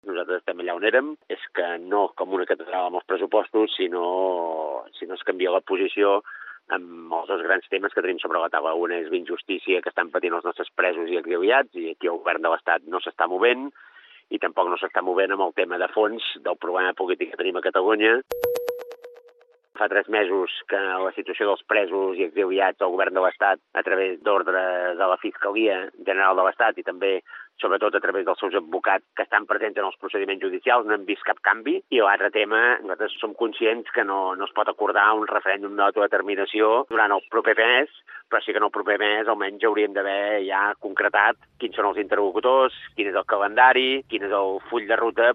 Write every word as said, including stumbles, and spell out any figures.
Nosaltres estem allà on érem, és que no com una catedral amb els pressupostos, sinó, sinó es canvia la posició amb els dos grans temes que tenim sobre la taula. Un és l'injustícia que estan patint els nostres presos i exiliats, i aquí el govern de l'Estat no s'està movent, i tampoc no s'està movent amb el tema de fons del problema polític que tenim a Catalunya. Fa tres mesos que la situació dels presos i exiliats del govern de l'Estat, a través d'ordre de la Fiscalia General de l'Estat i també, sobretot, a través dels seus advocats que estan presents en els procediments judicials, no hem vist cap canvi. I l'altre tema, nosaltres som conscients que no, no es pot acordar un referèndum d'autodeterminació durant el proper mes, però sí que en el proper mes almenys hauríem d'haver ja concretat quins són els interlocutors, quin és el calendari, quin és el full de ruta